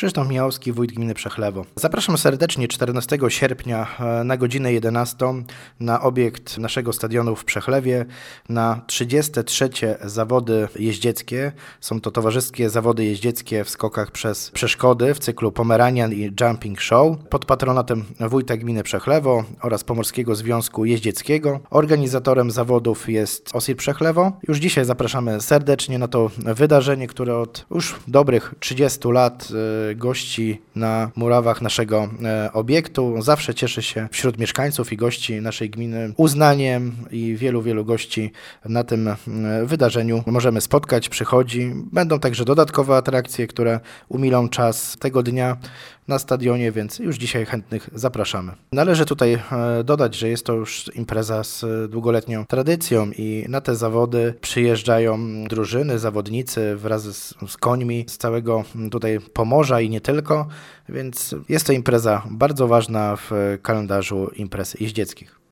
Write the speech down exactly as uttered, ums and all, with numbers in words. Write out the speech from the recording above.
Krzysztof Michałowski, wójt gminy Przechlewo. Zapraszam serdecznie czternastego sierpnia na godzinę jedenastą na obiekt naszego stadionu w Przechlewie na trzydzieste trzecie zawody jeździeckie. Są to towarzyskie zawody jeździeckie w skokach przez przeszkody w cyklu Pomeranian i Jumping Show pod patronatem wójta gminy Przechlewo oraz Pomorskiego Związku Jeździeckiego. Organizatorem zawodów jest O S I R Przechlewo. Już dzisiaj zapraszamy serdecznie na to wydarzenie, które od już dobrych trzydziestu lat gości na murawach naszego obiektu. Zawsze cieszy się wśród mieszkańców i gości naszej gminy uznaniem i wielu, wielu gości na tym wydarzeniu możemy spotkać, przychodzi. Będą także dodatkowe atrakcje, które umilą czas tego dnia na stadionie, więc już dzisiaj chętnych zapraszamy. Należy tutaj dodać, że jest to już impreza z długoletnią tradycją i na te zawody przyjeżdżają drużyny, zawodnicy wraz z, z końmi z całego tutaj Pomorza i nie tylko, więc jest to impreza bardzo ważna w kalendarzu imprez jeździeckich.